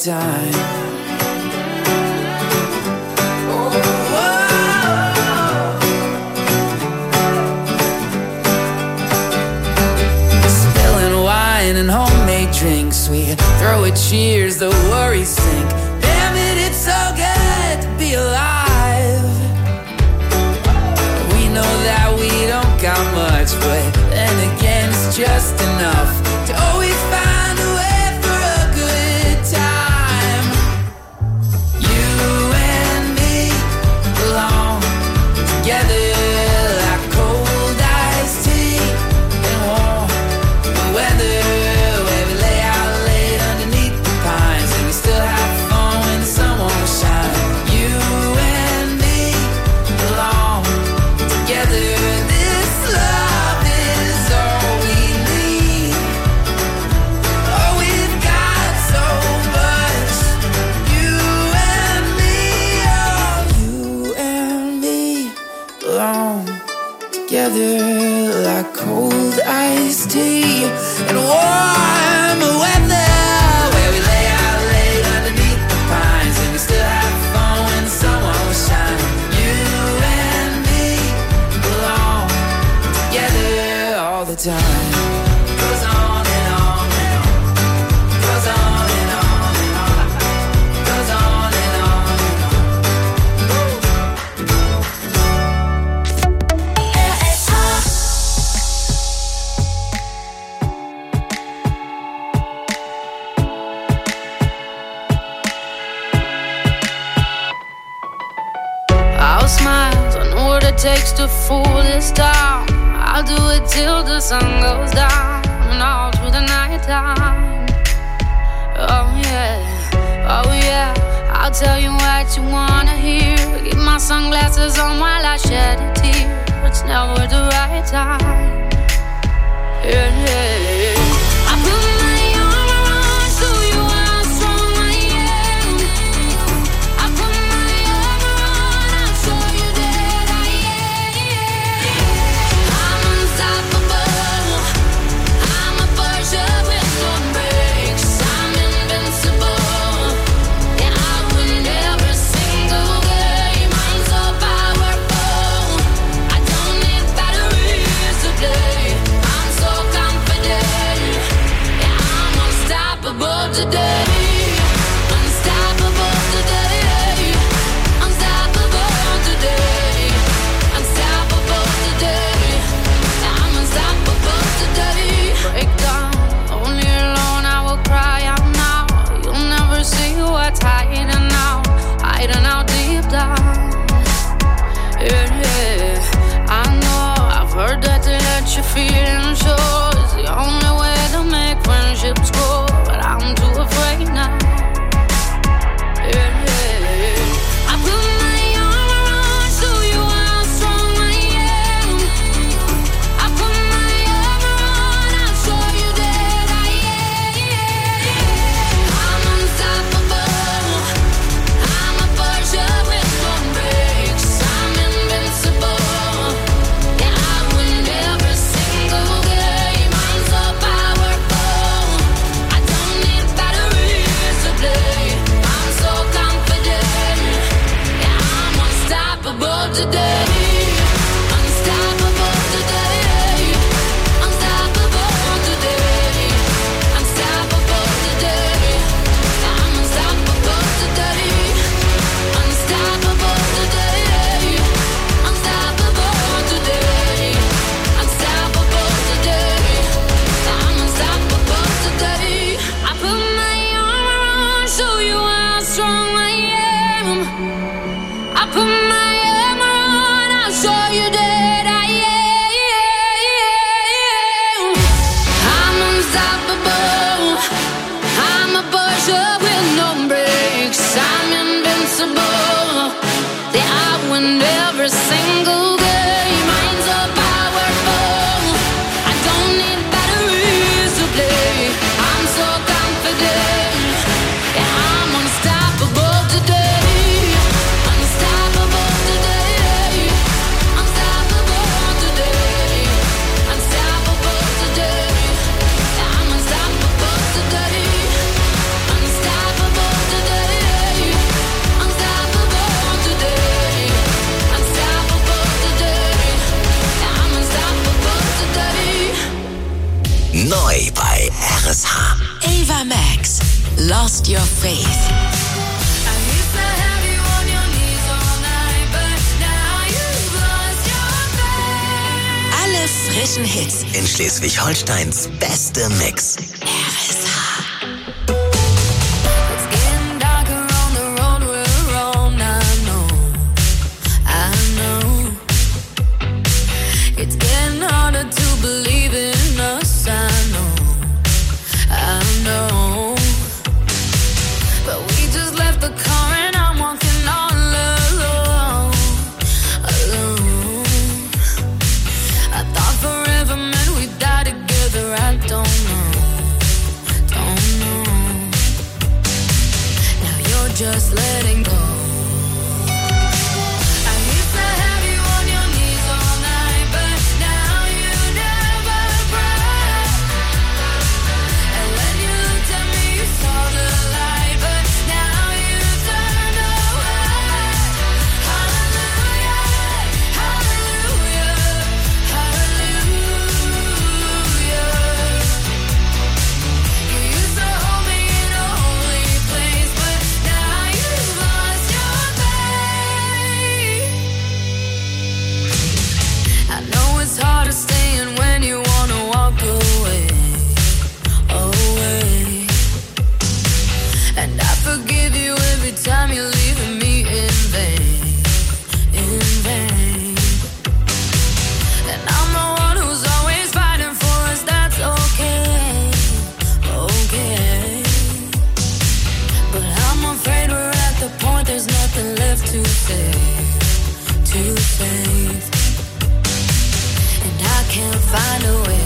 time. And homemade drinks, we throw a cheers, the worries sink. Damn it, it's so good to be alive. We know that we don't got much, but then again it's just enough to always find a way for a good time. You and me belong together like cold iced tea and warm weather. Like cold iced tea and warm weather, where we lay out late underneath the pines and we still have fun when the sun won't shine. You and me belong together all the time. Goes on and on and on. Goes on and on and on. Goes on and on and on. Smiles, I know what it takes to fool this town. I'll do it till the sun goes down and all through the night time. Oh yeah, I'll tell you what you wanna hear. Keep my sunglasses on while I shed a tear. It's never the right time. Yeah. I put my arm around so you how strong I am. I put my arm around, I'll show you that I am. I'm unstoppable. I'm a Porsche with no brakes. I'm invincible. Yeah, I win every single game. I'm so powerful. I don't need batteries to play. I'm so confident. Yeah, I'm unstoppable today. Unstoppable today. Unstoppable today. Unstoppable today. Yeah, I'm unstoppable today. Break down, only alone I will cry out now. You'll never see what's hiding out deep down. Yeah, I know, I've heard that to let you feel and show is the only way to make friendships grow, but I'm too afraid now. Yeah, I put my arm around, show you how strong I am. I put my arm around, I'll show you that I am. I'm unstoppable. I'm a Porsche with no brakes. I'm invincible. Yeah, I win every single RSH. Ava Max, Lost Your Faith. Alle frischen Hits In Schleswig-Holsteins beste Mix. RSH. Just letting go. Find a way.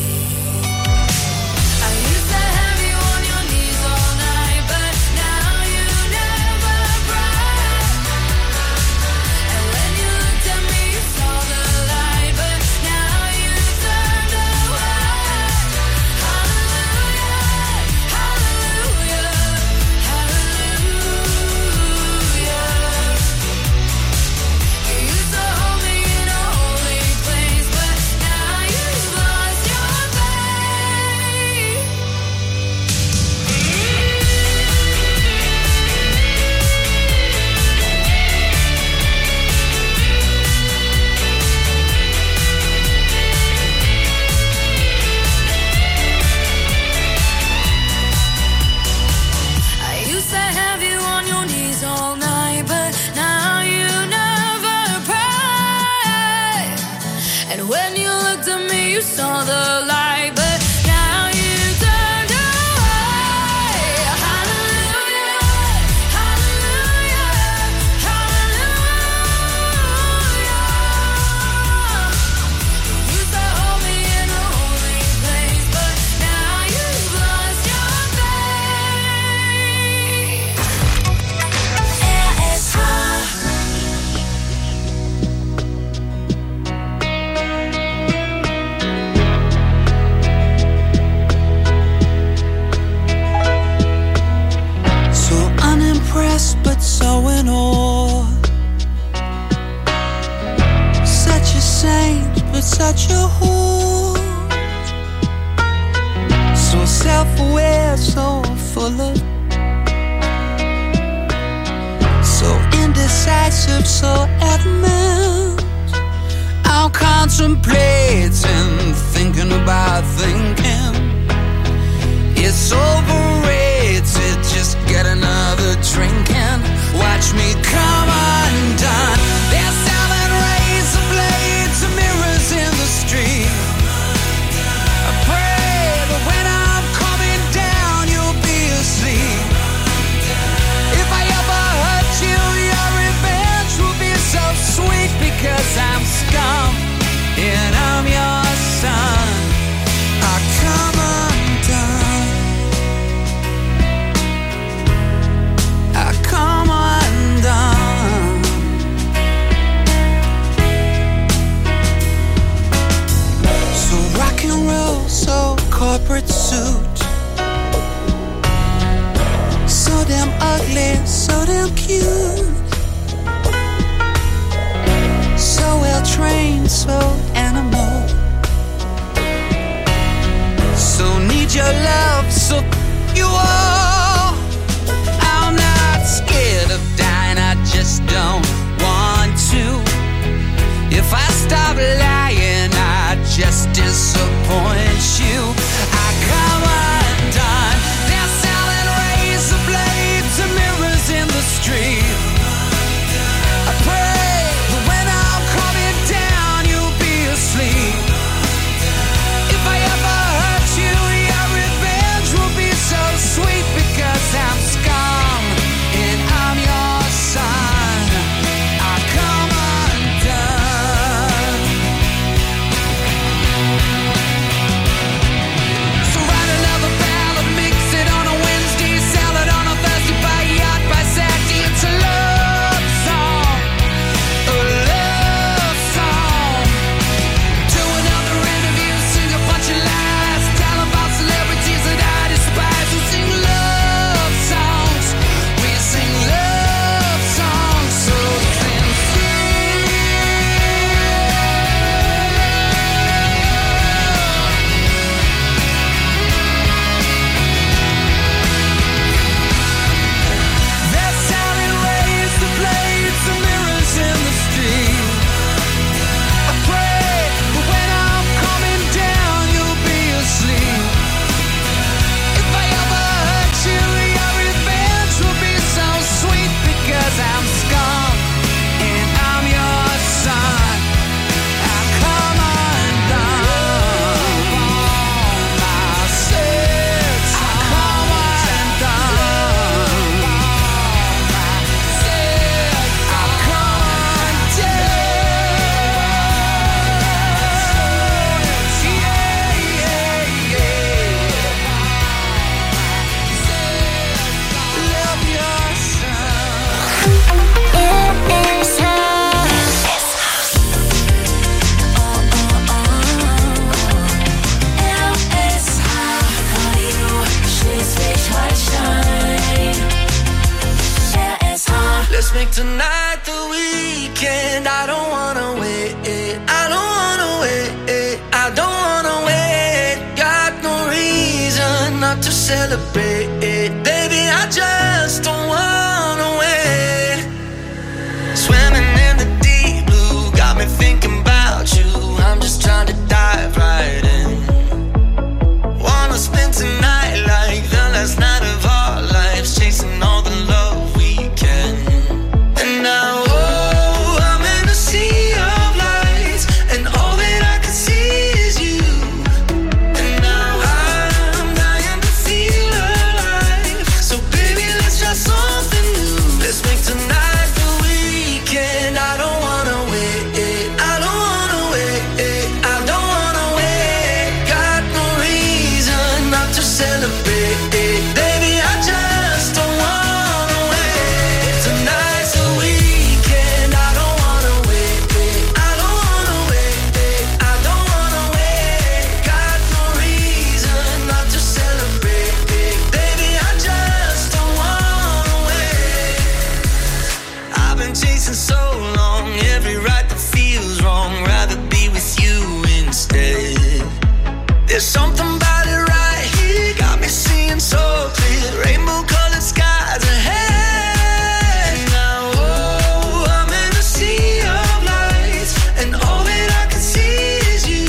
Such a whore, so self-aware, so full of, so indecisive, so adamant. I'm contemplating, thinking about thinking. It's overrated, just get another drink and watch me come undone. There's 7 razor blades and mirrors in the street. I pray that when I'm coming down, you'll be asleep. If I ever hurt you, your revenge will be so sweet, because I'm scum and I'm your son. I come undone. I come undone. So rock and roll, so corporate suit, so damn ugly, so damn cute, so well trained, so animal, so need your love you all. I'm not scared of dying, I just don't want to. If I stop lying, I just disappoint you. I come undone. They're selling razor blades and mirrors in the street. I pray that when I'm coming down, you'll be asleep. If I ever hurt you, your revenge will be so sweet, because I'm scum and I'm your son. I come undone. So write another ballad, mix it on a Wednesday, sell it on a Thursday, buy a yacht by Saturday. It's a love song, a love song. Do another interview, sing a bunch of lies, tell about celebrities that I despise. We sing love songs, we sing love songs so sincere. They're selling razor blades and mirrors in the street. I pray that when I'm coming down, you'll be asleep. If I ever hurt you, your revenge will be so sweet, because I'm scum and I'm your son. I come undone. I said I come undone. I said I come Love your son. Let's make tonight the weekend. I don't wanna wait. I don't wanna wait. I don't wanna wait. Got no reason not to celebrate. Baby, I just don't wanna wait. Swimming in the deep blue got me thinking about you. I'm just trying to dive right in. Wanna spend tonight like the last night of our lives, chasing all the love we can. And now, oh, I'm in a sea of lights, and all that I can see is you. And now I'm dying to feel alive. So baby, let's try something new. Let's make tonight the weekend. I don't wanna wait. I don't wanna wait. I don't wanna wait. Got no reason not to celebrate. Baby, I just don't wanna wait. Tonight's the weekend. I don't wanna wait. I don't wanna wait. I don't wanna wait. Got no reason not to celebrate. Baby, I just don't wanna wait. I've been chasing so long, every right that feels wrong. Rather be with you instead. There's something about it right here, got me seeing so clear. Rainbow colored skies ahead. Now, oh, I'm in a sea of lights, and all that I can see is you.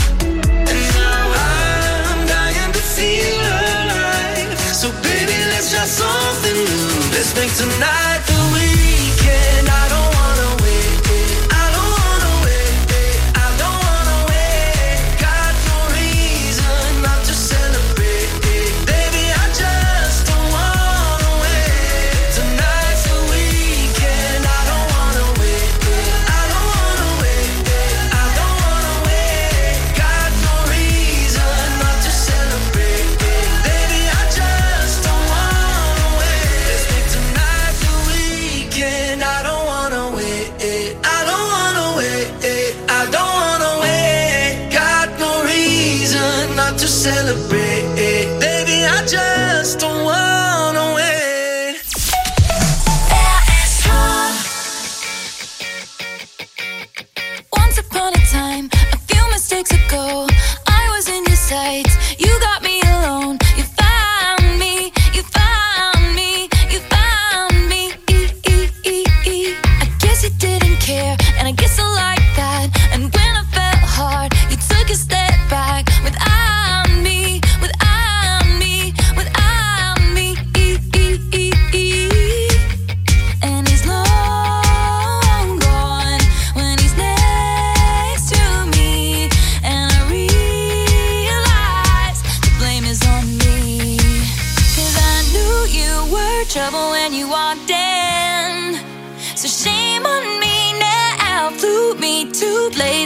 And now I'm dying to feel alive. So baby, let's try something new. Let's make tonight the weekend. I don't wanna wait. I don't wanna wait. I don't wanna wait. Got no reason not to celebrate. Baby, I just don't wanna wait. Tonight's the weekend. I don't wanna wait. I don't wanna wait. I don't wanna wait. Got no reason not to celebrate. Baby, I just don't wanna wait. Let's make tonight the weekend. I don't wanna wait. I don't wanna wait. I don't wanna wait. Got no reason not to celebrate. Baby, I just don't wanna wait. Once upon a time, a few mistakes ago, I was in your sights. You got me alone, you found me.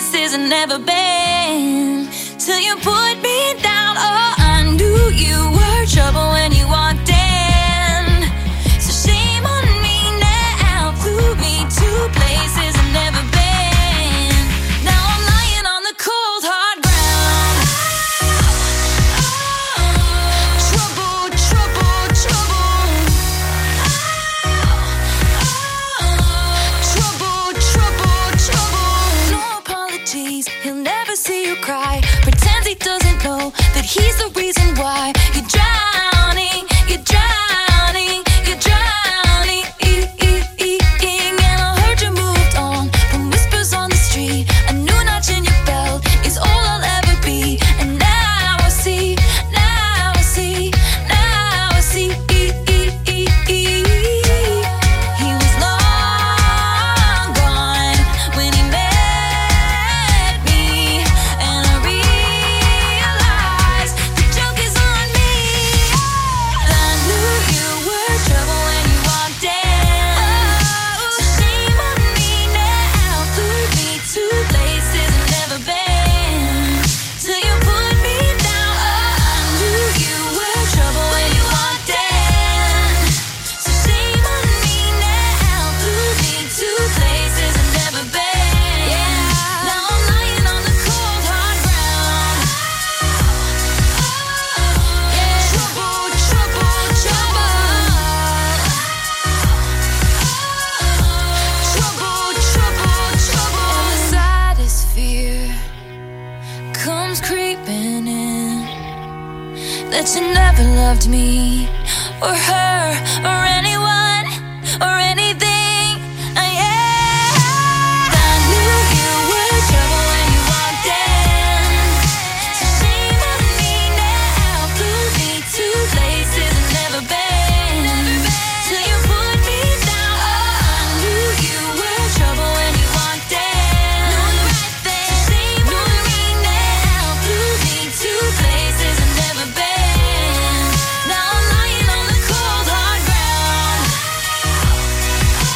places I've never been. Till you put me down. Oh, I knew you were trouble when you walked in. So shame on me now. Flew me to places I've never been. Now I'm lying on the cold hard ground. Trouble, trouble, trouble. Trouble, trouble, trouble. No apologies, he'll never see you cry. Pretends he doesn't know that he's the reason why you're drowning, you're drowning, you're drowning. And I heard you moved on from whispers on the street. A new notch in your belt is all I'll ever be. And now I see, now I see, now I see. He was long gone when he met me, and I realized the joke is on me. I knew you were trouble when you walked in. So shame on me now. Flew me to places I've never been. Till you put me down. I knew you were trouble when you walked in. So shame on me now. Flew me to places I've never been. Now I'm lying on the cold hard ground. Trouble, trouble, trouble. Trouble, trouble, trouble. And the saddest fear comes creeping in, that you never loved me or her or anyone or anything. I knew you were trouble when you walked in. So shame on me now. Flew me to places I've never been. Till you put me down. I knew you were trouble when you walked in. So shame on me now. Flew me to places I've never been. Now I'm lying on the cold hard ground.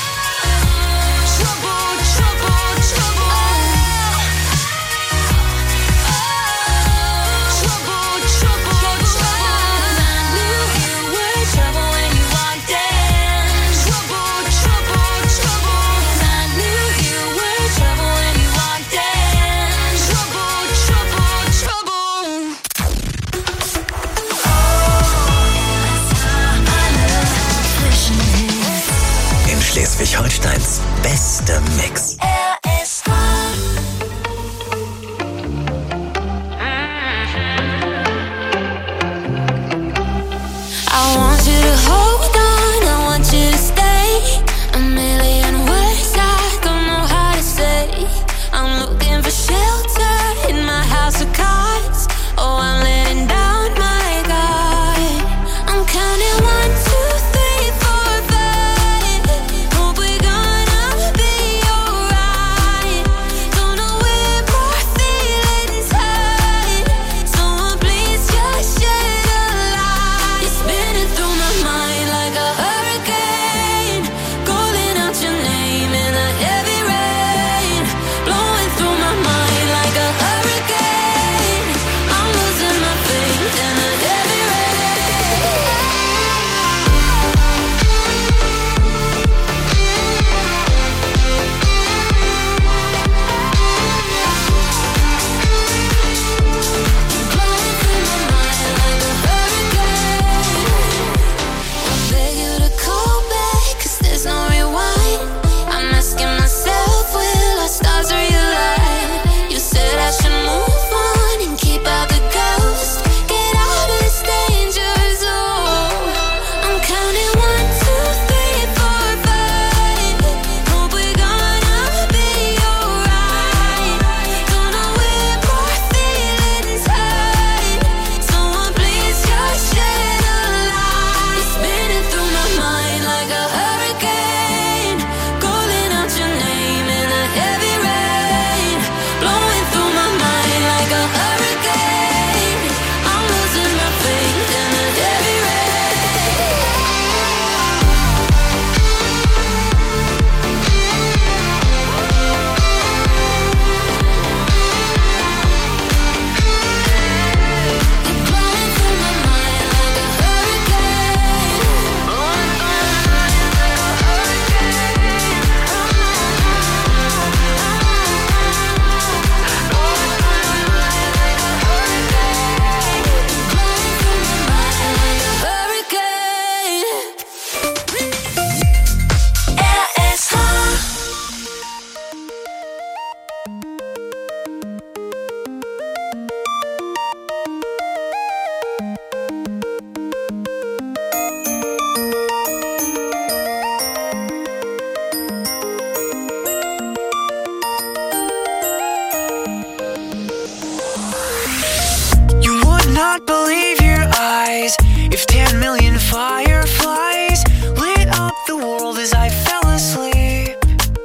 not believe your eyes. If 10 million fireflies lit up the world as I fell asleep,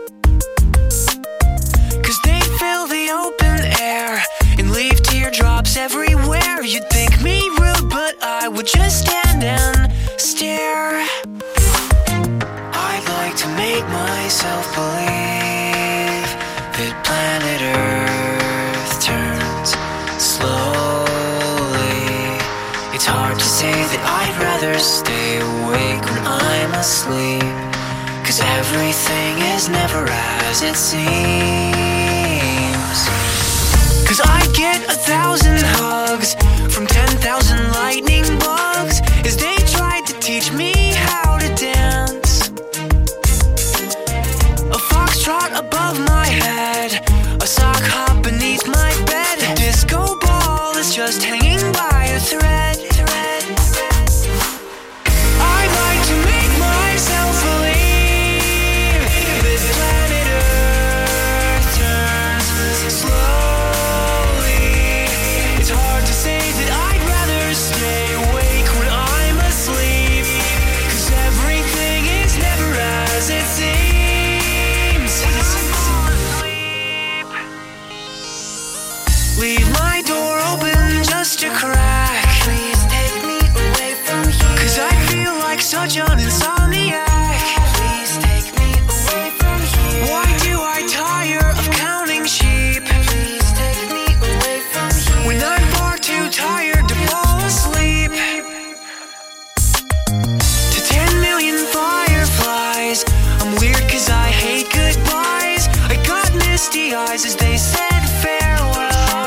'cause they fill the open air and leave teardrops everywhere. You'd think me rude, but I would just stand and stare. I'd like to make myself believe that planet Earth turns slowly. It's hard to say that I'd rather stay awake when I'm asleep, 'cause everything is never as it seems. 'Cause I get 1,000 hugs from 10,000 lightning bugs as they tried to teach me how to dance. A foxtrot above my head, a sock hop beneath my bed, a disco ball is just hanging by a thread. I'd like to make myself believe that planet Earth turns slowly. It's hard to say that I'd rather stay awake when I'm asleep, 'cause everything is never as it seems. Leave my door open just a crack. Please take me away from here, 'cause I feel like such an insomniac. Please take me away from here. Why do I tire of counting sheep? Please take me away from here, when I'm far too tired to fall asleep. To 10 million fireflies, I'm weird 'cause I hate goodbyes. I got misty eyes as they said farewell,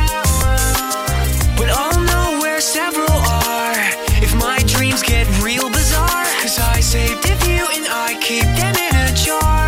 but I'll know where several are if my dreams get real bizarre, 'cause I saved a few and I keep them in a jar.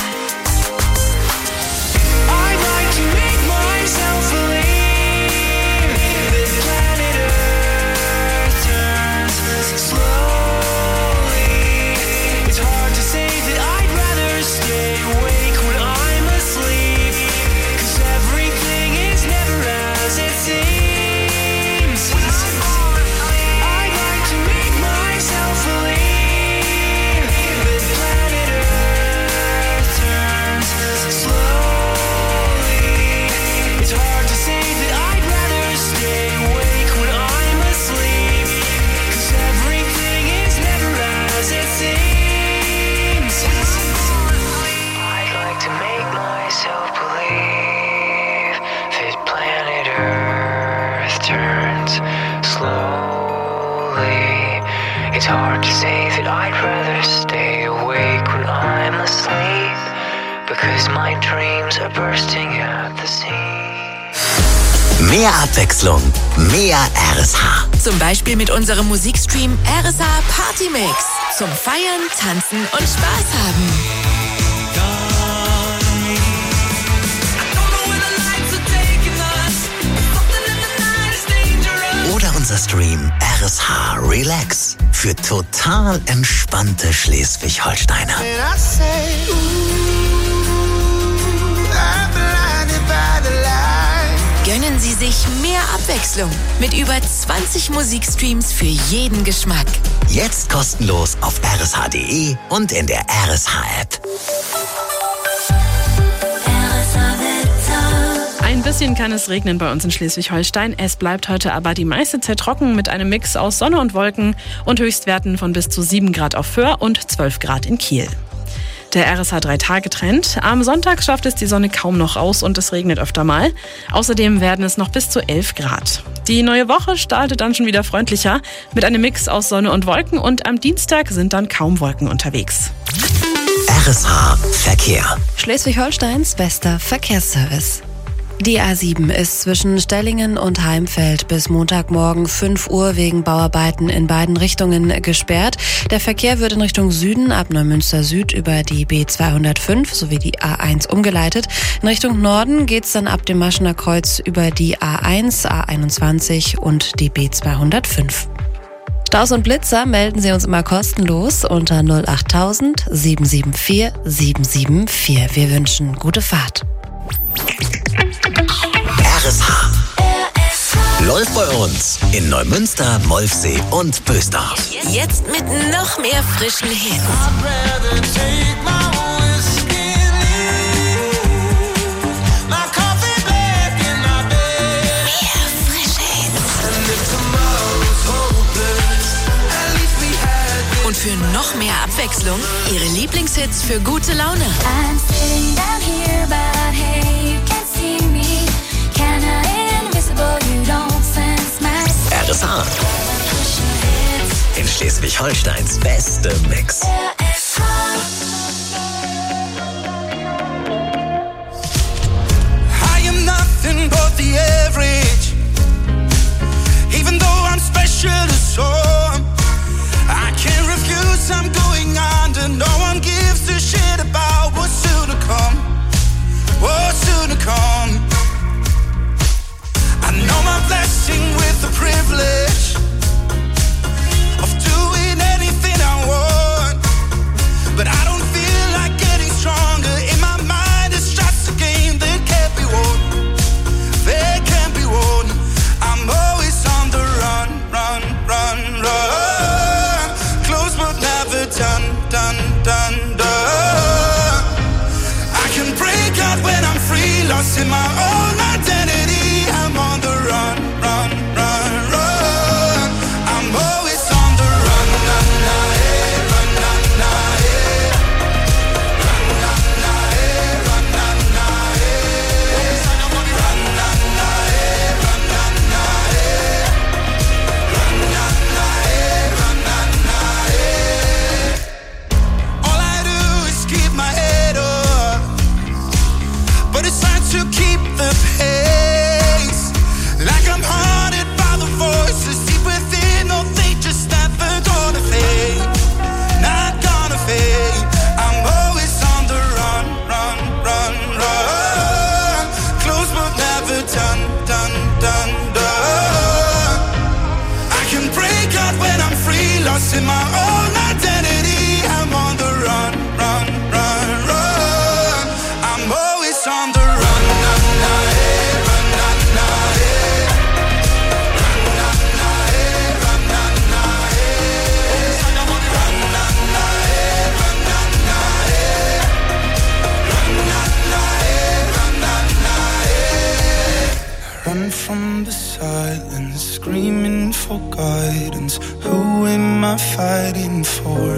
I'd like to make myself believe that planet Earth turns slowly. It's hard to say that I'd rather stay awake when I'm asleep, 'cause everything is never as it seems. I'd like to make myself believe that planet Earth turns slowly. It's hard to say that I'd rather stay awake when I'm asleep, 'cause everything is never as it seems. I'd like to make myself believe that planet Earth turns slowly. It's hard to say that I'd rather stay awake when I'm asleep, because my dreams are bursting at the seams. Mehr Abwechslung, mehr RSH. Zum Beispiel mit unserem Musikstream RSH Party Mix. Zum Feiern, Tanzen und Spaß haben. Oder unser Stream RSH Relax für total entspannte Schleswig-Holsteiner. And I say, ooh, I'm blinded by the light. Gönnen Sie sich mehr Abwechslung mit über 20 Musikstreams für jeden Geschmack. Jetzt kostenlos auf rsh.de und in der RSH-App. Ein bisschen kann es regnen bei uns in Schleswig-Holstein. Es bleibt heute aber die meiste Zeit trocken mit einem Mix aus Sonne und Wolken und Höchstwerten von bis zu 7 Grad auf Föhr und 12 Grad in Kiel. Der RSH 3-Tage-Trend. Am Sonntag schafft es die Sonne kaum noch raus und es regnet öfter mal. Außerdem werden es noch bis zu 11 Grad. Die neue Woche startet dann schon wieder freundlicher mit einem Mix aus Sonne und Wolken und am Dienstag sind dann kaum Wolken unterwegs. RSH Verkehr. Schleswig-Holsteins bester Verkehrsservice. Die A7 ist zwischen Stellingen und Heimfeld bis Montagmorgen 5 Uhr wegen Bauarbeiten in beiden Richtungen gesperrt. Der Verkehr wird in Richtung Süden ab Neumünster Süd über die B205 sowie die A1 umgeleitet. In Richtung Norden geht's dann ab dem Maschener Kreuz über die A1, A21 und die B205. Staus und Blitzer melden Sie uns immer kostenlos unter 08000 774 774. Wir wünschen gute Fahrt. RSH. Golf bei uns. In Neumünster, Molfsee und Bösdorf. Jetzt mit noch mehr frischen Hits. Und für noch mehr Abwechslung, ihre Lieblingshits für gute Laune. I'm sitting down here, but hey, you can't see me. Kinda invisible, you don't sense my RSH. In Schleswig-Holsteins beste Mix. I am nothing but the average. Even though I'm special to some, I can't refuse, I'm going under. No one gives a shit about what's soon to come. What's soon to come. I know my blessing with the privilege of doing anything I want, but I don't feel like getting stronger. In my mind it's just a game that can't be won. They can't be won. I'm always on the run, run, run, run. Close but never done, done, done, done. I can break out when I'm free, lost in my own identity. I'm on the run, run, run, run. I'm always on the run, na, na, eh, run, na, na, eh. Run, na, na, eh, run, na, na, eh. Run, na, na, eh, run, na, na, eh. Run, na, na, eh, run, na, na, eh. All I do is keep my head up, but it's hard to keep the pace. Like I'm haunted by the voices deep within. Oh, they just never gonna fade. Not gonna fade. I'm always on the run, run, run, run. Close but never done, done, done, done. I can break out when I'm free, lost in my own identity. I'm on the run, run, run, run. I'm always on the run, na, na, eh, run, na, na, eh. Run, na, na, eh, run, na, na, eh. Run, na, na, eh, run, na, na, eh. Run, na, na, eh, run, na, na, eh. Run from the silence, screaming for guidance. Who am I fighting for?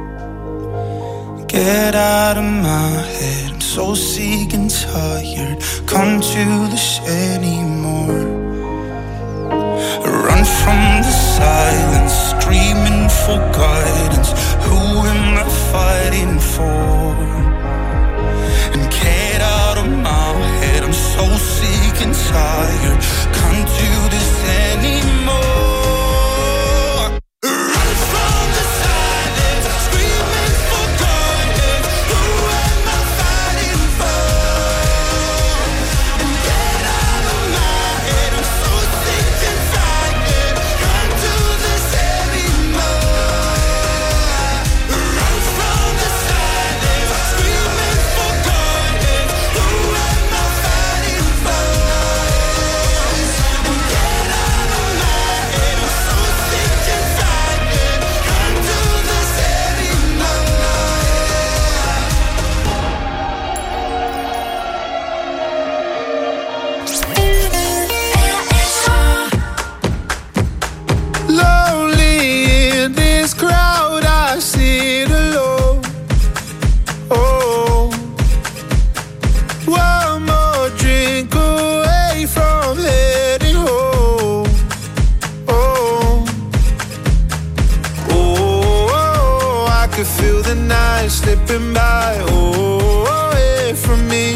Get out of my head, I'm so sick and tired. Come to this anymore. Run from the silence, screaming for guidance. Who am I fighting for? And get out of my head, I'm so sick and tired. Can't do this anymore. Run from the silence, screaming for guidance. Who am I fighting for? And get out of my head, I'm so sick and tired. Can't do this anymore. Run from the silence, screaming for guidance. Who am I fighting for? And get out of my head, I'm so sick and tired. Can't do this anymore. Lonely in this crowd, I sit alone. Oh, one more drink away from heading home. Oh, oh, I could feel the night slipping by. Oh, away from me.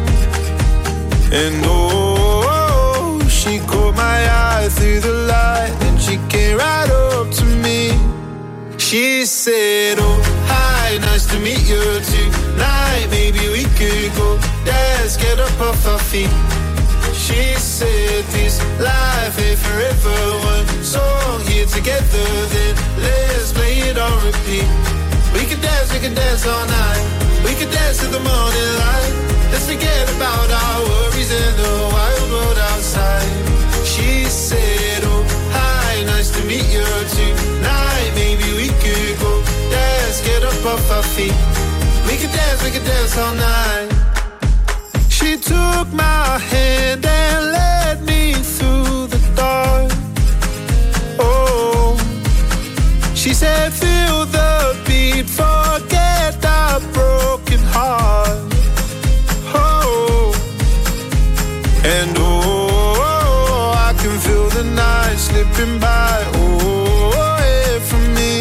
And oh, she caught my eye through the light, and she came right up to me. She said, oh, hi, nice to meet you tonight. Maybe we could go dance, get up off our feet. She said, this life ain't forever. One song here together, then let's play it on repeat. We can dance all night. We can dance to the morning light. Let's forget about our worries in the wild world outside. She said, feet. We could dance all night. She took my hand and led me through the dark. Oh, she said feel the beat, forget our broken heart. Oh, and oh, I can feel the night slipping by. Oh, away from me.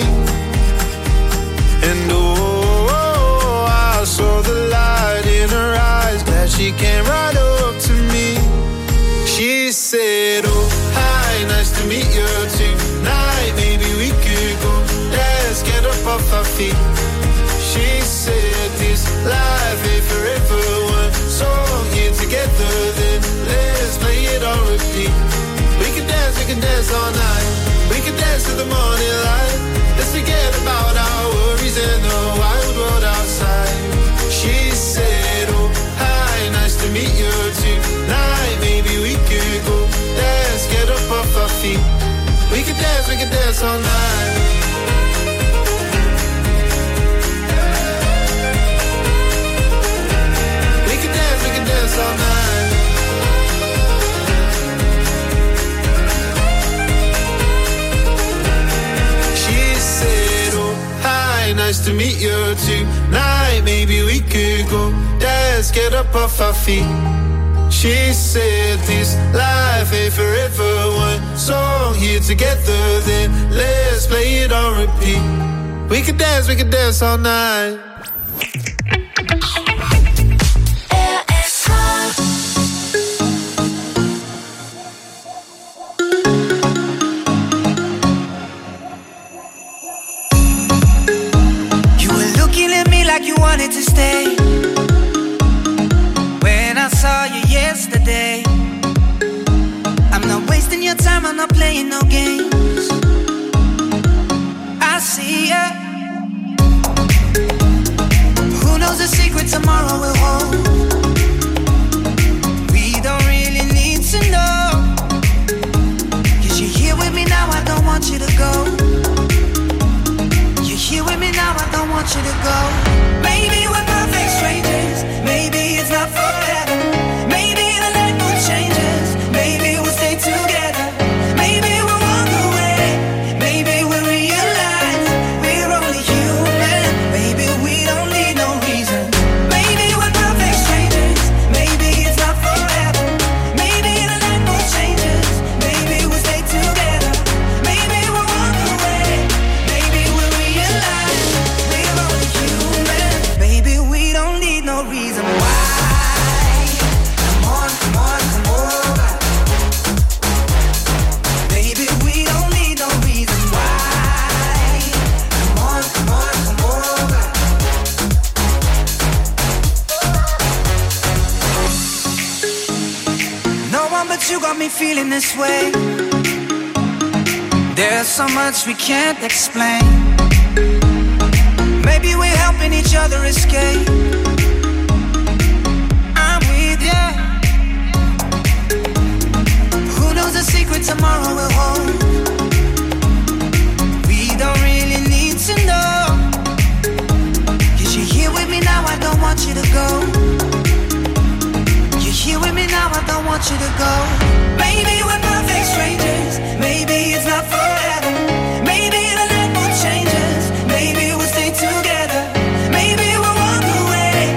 And oh, I saw the light in her eyes, that she came right up to me. She said, oh, hi, nice to meet you tonight. Maybe we could go dance, get up off our feet. She said this life ain't forever, one song here together, then let's play it on repeat. We can dance all night. We can dance to the morning light. Let's forget about our worries and the wild world outside. She said, oh, hi, nice to meet you tonight. Maybe we could go dance, get up off our feet. We can dance all night. We can dance all night. She said, oh, hi, nice to meet you tonight. Maybe we could go dance, get up off our feet. She said this life ain't forever, one song here together, then let's play it on repeat. We could dance all night. You were looking at me like you wanted to stay. When I saw you yesterday, I'm not wasting your time, I'm not playing no games. I see ya. Who knows the secret tomorrow will hold? We don't really need to know. 'Cause you're here with me now, I don't want you to go. You're here with me now, I don't want you to go. Maybe we're perfect strangers, maybe it's not forever. Maybe the light will changes, maybe we'll stay together. Maybe we'll walk away, maybe we'll realize we're only human. Maybe we don't need no reason. Maybe we're perfect strangers, maybe it's not forever. Maybe the light will changes, maybe we'll stay together. Maybe we'll walk away, maybe we'll realize we're only human. Maybe we don't need no reason why. Come on, come on, come over. Maybe we don't need no reason why. Come on, come on, come over. No one but you got me feeling this way. There's so much we can't explain. Maybe we're helping each other escape. I'm with ya. Who knows the secret tomorrow will hold? We don't really need to know. 'Cause you're here with me now, I don't want you to go. You're here with me now, I don't want you to go. Maybe we're perfect strangers, maybe it's not forever. Maybe the light will change us, maybe we'll stay together. Maybe we'll walk away,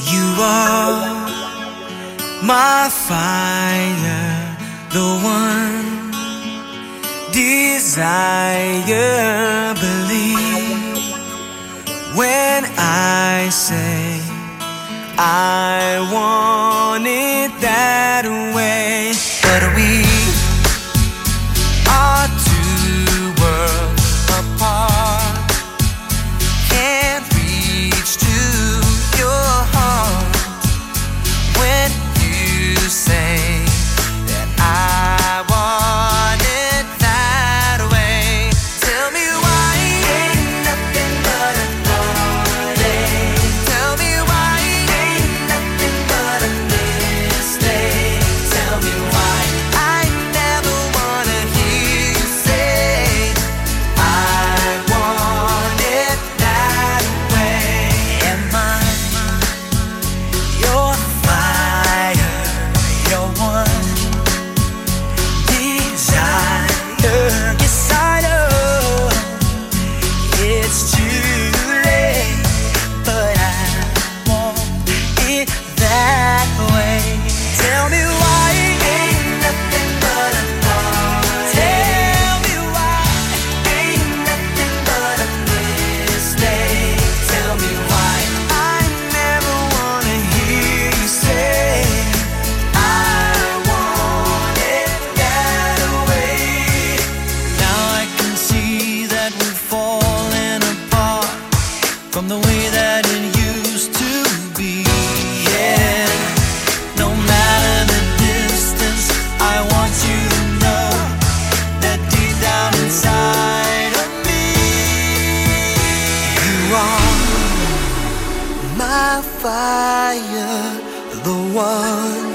You are my fire, the one desire. Believe when I say I want it that way. But we are two worlds apart, can't reach to your heart when you say that I want it that way. Tell me why ain't nothing but a heartache. Tell me why ain't nothing but a mistake. Tell me why I never wanna hear you say I want it that way. Am I your fire, your one desire? Yes, I know it's too late, but I want it that way. Tell me why ain't nothing but a heartache. Tell me why ain't nothing but a mistake. Tell me why I never wanna hear you say I want it that way. Now I can see that we're falling apart from the way that it used to be. Yeah, no matter the distance, I want you to know that deep down inside of me, you are my fire, the one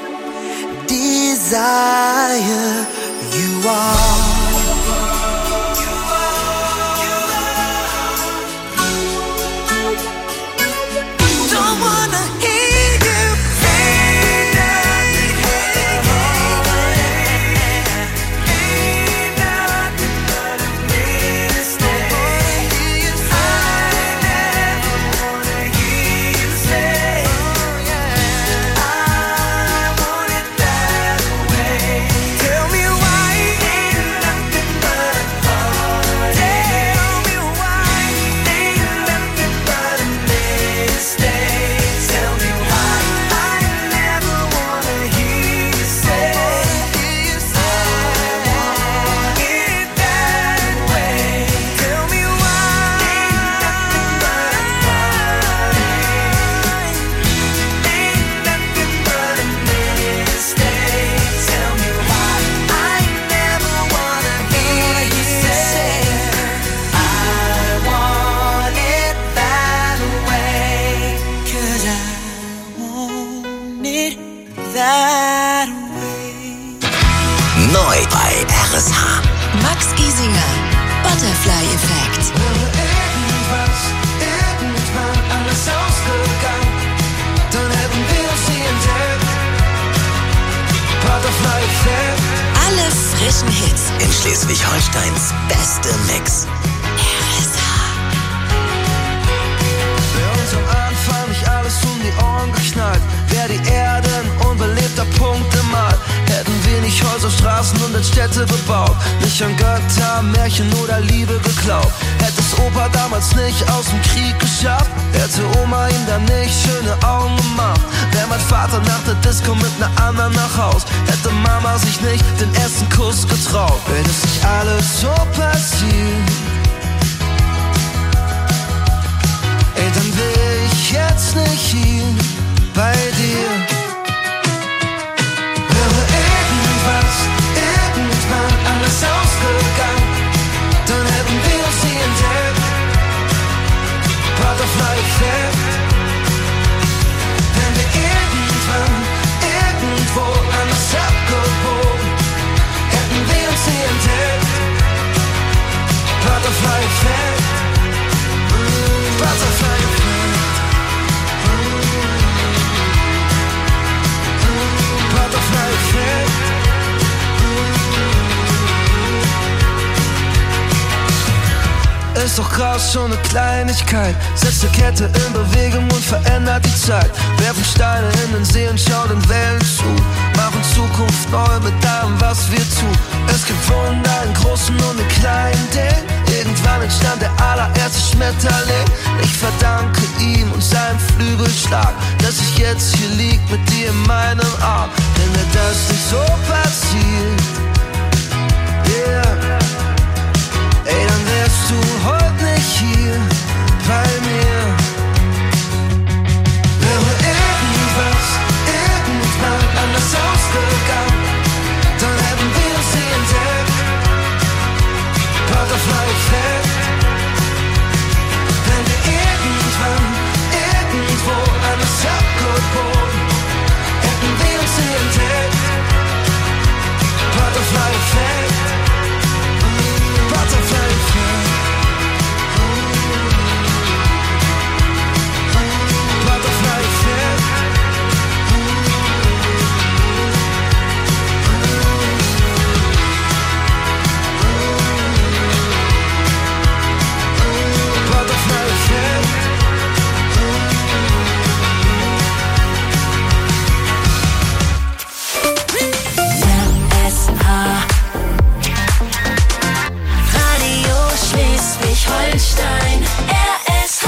desire. You are. Don't wanna hear you say nothing. Ain't nothing but a mistake. I never wanna hear you say I want it that way. Tell me why ain't nothing but a heartache. Tell me why ain't nothing but a mistake. Tell me why I never wanna hear you say I want it that way. Tell me why ain't nothing but a heartache. Ain't nothing but a mistake. Tell me why I never wanna hear you say I want it that way. 'Cause I want it that way. Neu bei RSH. Max Giesinger, Butterfly-Effekt. Irgendwann alles ausgegangen, dann hätten wir sie entdeckt. Butterfly-Effekt. Alle frischen Hits. In Schleswig-Holsteins beste Mix. Für uns am Anfang nicht alles um die Ohren geknallt. Wär die Erde ein unbelebter Punkt im All. Hätten wir nicht Häuser, Straßen und Städte bebaut. Nicht an Götter, Märchen oder Liebe geglaubt. Hätte es Opa damals nicht aus dem Krieg geschafft. Hätte Oma ihm dann nicht schöne Augen gemacht. Wär mein Vater nach der Disco mit ner anderen nach Haus. Hätte Mama sich nicht den ersten Kuss getraut. Wenn es nicht alles so passiert, ey, dann will ich jetzt nicht hier bei dir. Wäre irgendwann alles ausgegangen, dann hätten wir sie entdeckt. Butterfly-Effekt. Wenn wir irgendwann, irgendwo anders abgebogen, hätten wir sie entdeckt. ist doch Gras schon eine Kleinigkeit. Setzt eine Kette in Bewegung und verändert die Zeit. Werfen Steine in den See und schau den Wellen zu. Machen Zukunft neu mit allem, was wir tun. Es gibt Wunder in großen und in kleinen Dingen. Irgendwann entstand der allererste Schmetterling. Ich verdanke ihm und seinem Flügelschlag, dass ich jetzt hier lieg mit dir in meinem Arm. Wenn mir das nicht so passiert, yeah, ey, dann wärst du heute nicht hier bei mir. Wäre irgendwas irgendwann anders ausgegangen, dann hätten wir sie entdeckt. Butterfly-Effekt. Wenn wir irgendwann irgendwo anders abgebogen, hätten wir sie entdeckt. Butterfly-Effekt. Butterfly-Effekt. Butterfly-Effekt. Schleswig-Holstein, RSH.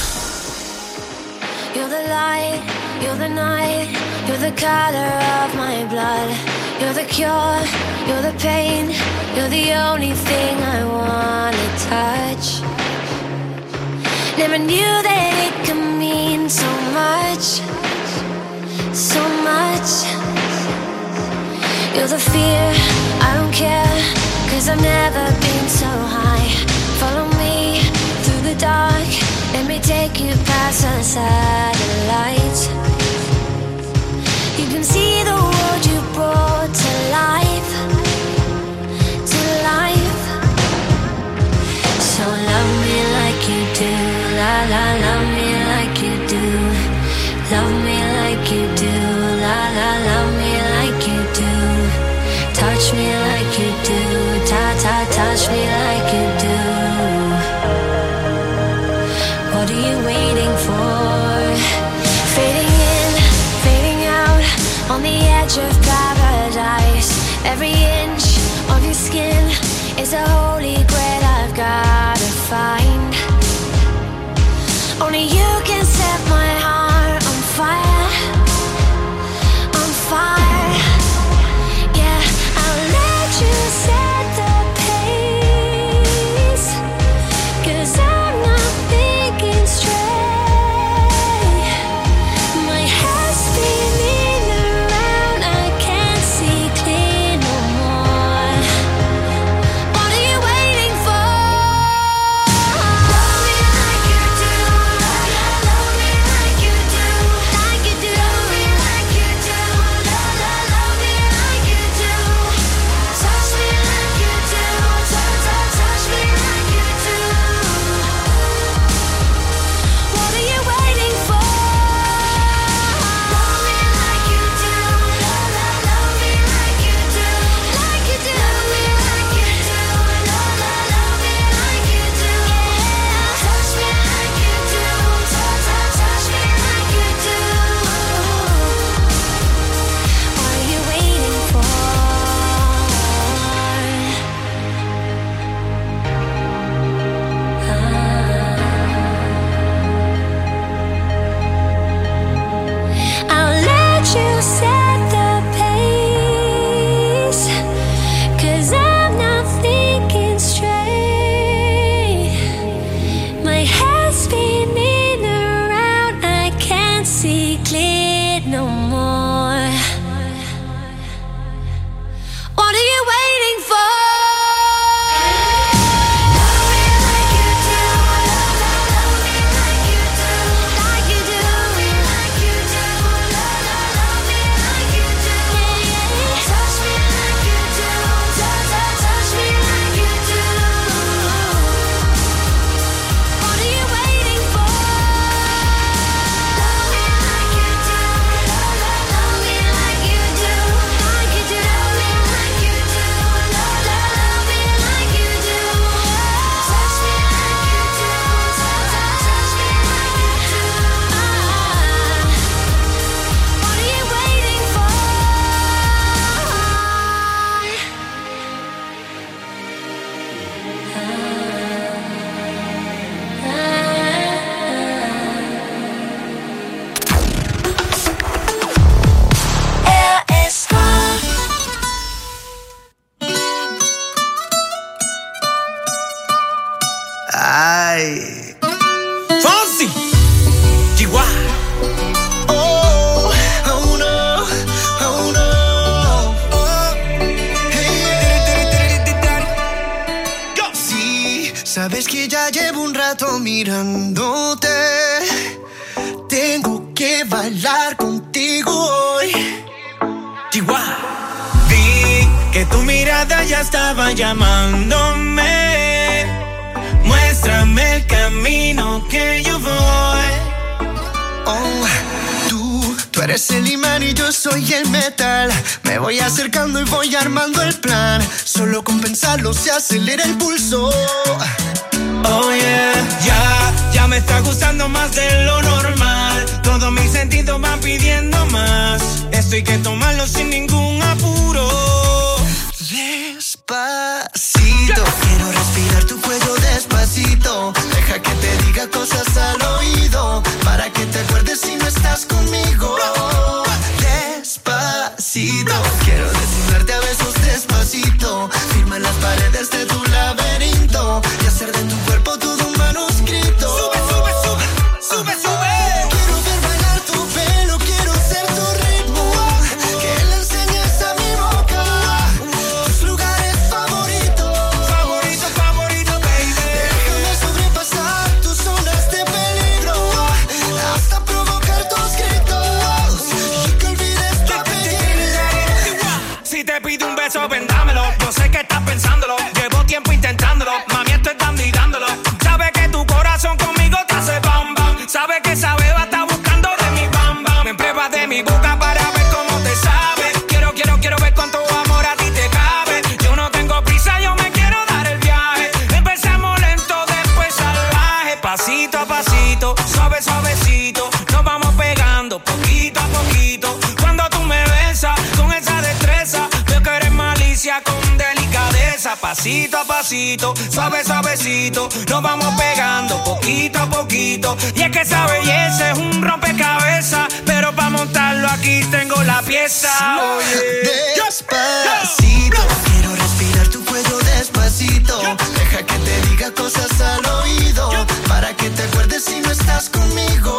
You're the light, you're the night, you're the color of my blood. You're the cure, you're the pain, you're the only thing I wanna touch. Never knew that it could mean so much, so much. You're the fear, I don't care, 'cause I've never been so high. Follow me through the dark, let me take you past the satellites. You can see the world you brought to life, to life. So love me like you do, la la, love me like you do. Love me like you do, la la, love me like you do. Touch me like you do, ta ta, touch me like you do. What are you waiting for? Fading in, fading out, on the edge of paradise. Every inch of your skin is a holy grail I've gotta find. Only you can set my heart on fire, on fire. Yeah, I'll let you set the pace, 'cause I'm not thinking straight. My head's spinning around, I can't see clear no more. What are you waiting for? Es que ya llevo un rato mirándote. Tengo que bailar contigo hoy. Chihuahua. Vi que tu mirada ya estaba llamándome. Muéstrame el camino que yo voy. Oh, tú eres el imán y yo soy el metal. Me voy acercando y voy armando el plan. Solo con pensarlo se acelera el pulso. Oh yeah, ya me está gustando más de lo normal. Todos mis sentidos van pidiendo más. Esto hay que tomarlo sin ningún apuro. Despacito, quiero respirar tu cuello despacito. Deja que te diga cosas al oído, para que te acuerdes si no estás conmigo. Despacito, quiero desnudarte a besos despacito. Firma las paredes de tu laberinto y hacer de tu cuerpo todo un manuscrito. Sube, sube, sube, sube, sube. Quiero ver bailar tu pelo, quiero ser tu ritmo. Que le enseñes a mi boca tus lugares favoritos. Favorito, favorito, baby. Déjame sobrepasar tus zonas de peligro, hasta provocar tus gritos y que olvides tu apellido. Si te pido un beso, vendámelo. Yo sé que estás pensándolo. Llevo tiempo intentándolo. Mami, estoy dando y dándolo. Sabe que tu corazón conmigo te hace bam bam. Sabe que esa beba está buscando de mi bam bam. Me pruebas de mi boca para ver cómo te sabe. Quiero ver cuánto amor a ti te cabe. Yo no tengo prisa, yo me quiero dar el viaje. Empezamos lento, después salvaje. Pasito a pasito, suave, suavecito. Nos vamos pegando poquito a poquito. Cuando tú me besas con esa destreza, veo que eres malicia con delicadeza. Pasito a pasito, suave, suavecito. Nos vamos pegando poquito a poquito. Y es que esa belleza es un rompecabezas, pero para montarlo aquí tengo la pieza. Despacito, quiero respirar tu cuello despacito. Deja que te diga cosas al oído, para que te acuerdes si no estás conmigo.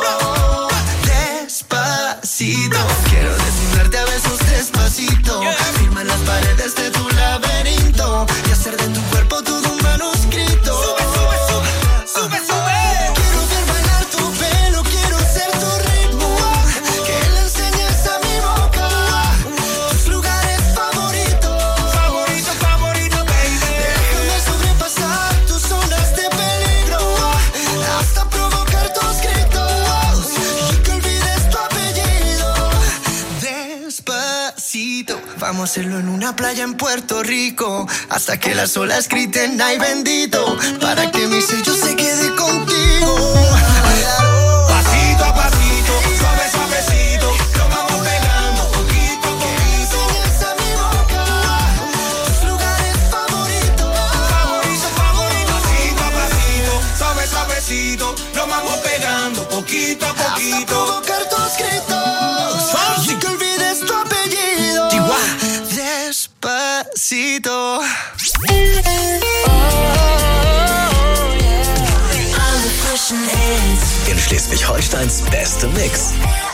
Despacito, quiero desnudarte a besos despacito. Firma las paredes de tu laberinto y hacer de tu cuerpo todo un manuscrito. Sube, sube, sube, sube, sube. Quiero ver bailar tu pelo, quiero ser tu ritmo. Que le enseñes a mi boca tus lugares favoritos. Favorito, favorito, baby. Déjame sobrepasar tus zonas de peligro, hasta provocar tus gritos y que olvides tu apellido. Despacito, vamos a hacerlo en una playa en Puerto Rico, hasta que las olas griten ay bendito, para que mi sello se quede contigo. Pasito a pasito, suave, suavecito. Nos vamos pegando poquito a Que poquito. enseñes a mi boca tus lugares favoritos. Favorito, favorito. Pasito a pasito, suave, suavecito. Nos vamos pegando poquito a Hasta poquito. provocar tus gritos y que olvides tu apellido. Despacito. In Schleswig-Holsteins beste Mix.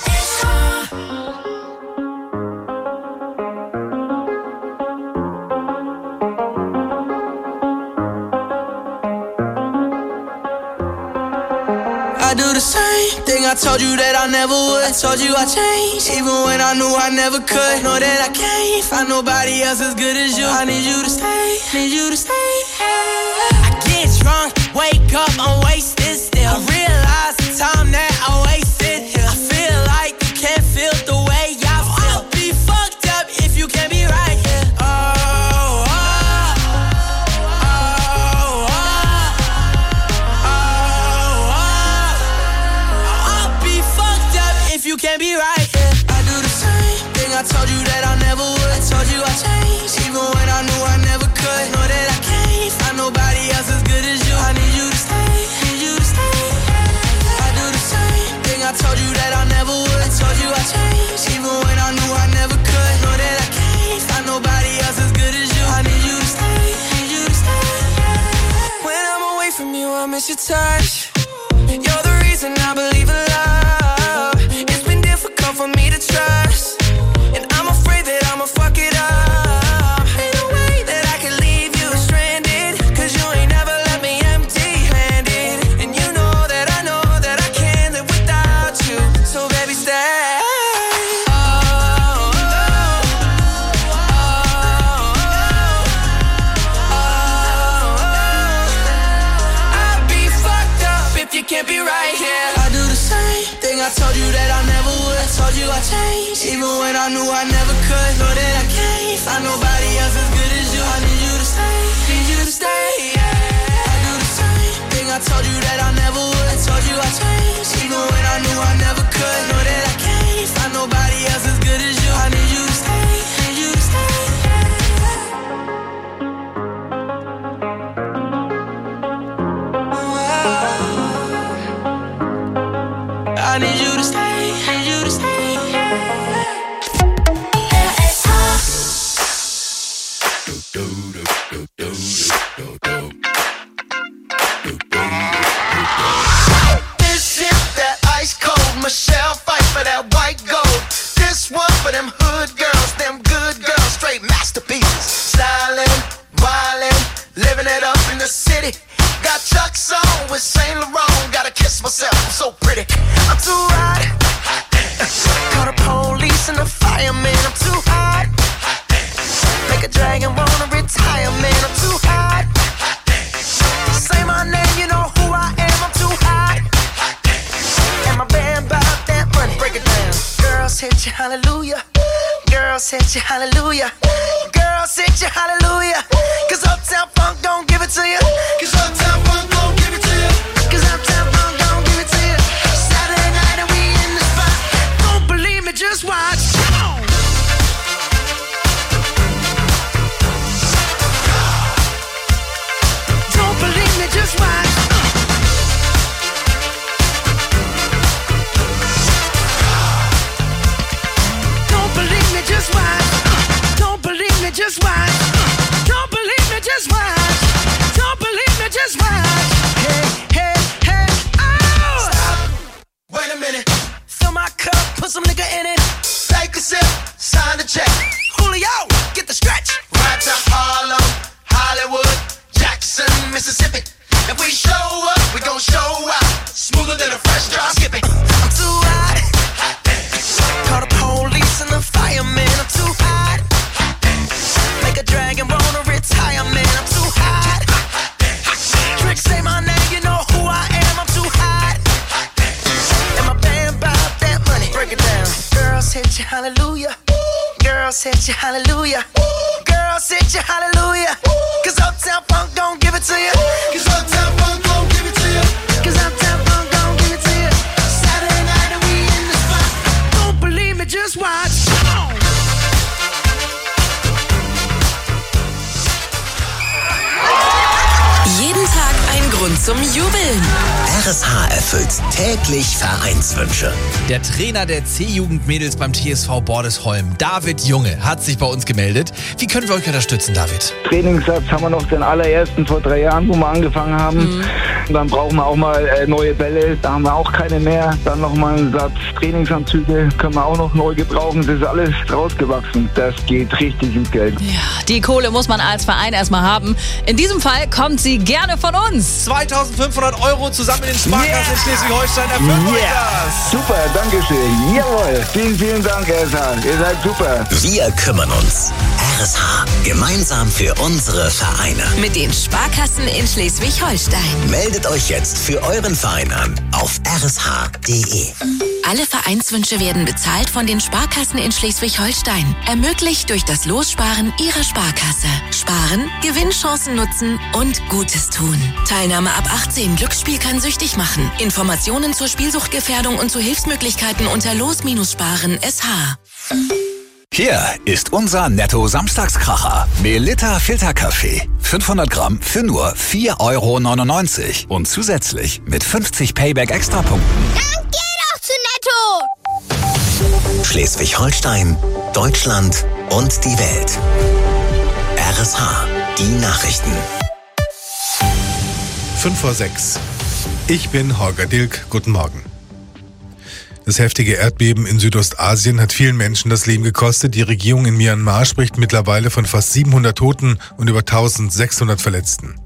I do the same thing I told you that I never would. I told you I changed, even when I knew I never could. Know that I can't find nobody else as good as you. I need you to stay, need you to stay. I get drunk, wake up, I'm wasted still. I realize the time that I wasted here. I feel like you can't feel the way I feel. I'll be fucked up if you can't be right here. You can't be right, yeah. I do the same thing I told you that I never would. I told you I changed, even when I knew I never could. Know that I can't find nobody else as good as you. I need you to stay, need you to stay. I do the same thing I told you that I never would. I told you I changed, even when I knew I never could. Know that I can't find nobody else as good as you. I need you to stay, need you to stay. When I'm away from you, I miss your touch. You're the reason I believe in love. For me to trust, and I'm afraid that I'ma fuck it up. Ain't no way that I can leave you stranded, 'cause you ain't never left me empty. told you that I never would. I told you I changed, even when I knew I never could. Know that I can't find nobody else as good as you. I need you to stay, need you to stay, yeah. I do the same thing, I told you that I never would. I told you I changed, even when I knew I never could. Know that I can't find nobody else as good as you. I need you to stay, need you to stay, I need you to stay, need you to stay. This is that ice cold Michelle fight for that white gold. This one for them hood girls, them good girls, straight masterpieces. Styling, wildin', living it up in the city. Got Chuck's on with Saint Laurent. Gotta kiss myself, I'm so pretty. I'm too hot. Call the police and the fireman. I'm too hot. Make a dragon wanna retire, man. I'm too hot. Say my name, you know who I am. I'm too hot. And my band bought that money. Break it down. Girls hit you, hallelujah. Girls hit you, hallelujah. Girls hit you, hallelujah. Cause Uptown Funk don't give it to you. Cause Uptown Funk don't give it to you. Cause Uptown Funk don't give it to you. Saturday night and we in the spot. Don't believe me, just watch. Come on. Don't believe me, just watch. Don't believe me, just watch. Don't believe me, just watch. Don't believe me, just watch. Don't believe me, just watch. Hey, hey, hey, oh! Stop. Wait a minute. Fill my cup, put some nigga in it. Take a sip, sign the check. Julio, get the stretch. Right to Harlem, Hollywood, Jackson, Mississippi. If we show up, we gon' show out. Smoother than a fresh drop skipping. I'm too hot. Call the police and the fireman. I'm too hot. Make a dragon wanna retire, man. I'm too hot. Trick, say my name, you know who I am. I'm too hot. And my band bought that money. Break it down. Girls hit you, hallelujah. Girls hit you, hallelujah. Girls hit you, hallelujah. Cause Uptown Funk don't give it to you. Cause Uptown Funk don't give it to you. Cause Uptown Funk don't give it to you. Saturday night and we in the spot. Don't believe me, just watch. Come on. Jeden Tag ein Grund zum Jubeln. RSH erfüllt täglich Vereinswünsche. Der Trainer der C-Jugendmädels beim TSV Bordesholm, David Junge, hat sich bei uns gemeldet. Wie können wir euch unterstützen, David? Trainingssatz haben wir noch den allerersten vor 3 Jahren, wo wir angefangen haben. Und dann brauchen wir auch mal neue Bälle, da haben wir auch keine mehr. Dann nochmal einen Satz Trainingsanzüge, können wir auch noch neu gebrauchen. Das ist alles rausgewachsen. Das geht richtig ins Geld. Ja, die Kohle muss man als Verein erstmal haben. In diesem Fall kommt sie gerne von uns. 2.500 € zusammen mit den Sparkassen in Schleswig-Holstein erfüllen euch das. Super, danke schön. Jawohl, vielen, vielen Dank, RSH. Ihr seid super. Wir kümmern uns. RSH, gemeinsam für unsere Vereine. Mit den Sparkassen in Schleswig-Holstein. Meldet euch jetzt für euren Verein an auf rsh.de. Alle Vereinswünsche werden bezahlt von den Sparkassen in Schleswig-Holstein. Ermöglicht durch das Lossparen Ihrer Sparkasse. Sparen, Gewinnchancen nutzen und Gutes tun. Teilnahme ab 18. Glücksspiel kann süchtig machen. Informationen zur Spielsuchtgefährdung und zu Hilfsmöglichkeiten unter Los-Sparen.sh. Hier ist unser Netto-Samstagskracher. Melitta Filterkaffee. 500 Gramm für nur 4,99 € und zusätzlich mit 50 Payback-Extrapunkten. Dann geh doch zu Netto! Schleswig-Holstein, Deutschland und die Welt. RSH, die Nachrichten. 5:06. Ich bin Holger Dilk. Guten Morgen. Das heftige Erdbeben in Südostasien hat vielen Menschen das Leben gekostet. Die Regierung in Myanmar spricht mittlerweile von fast 700 Toten und über 1.600 Verletzten.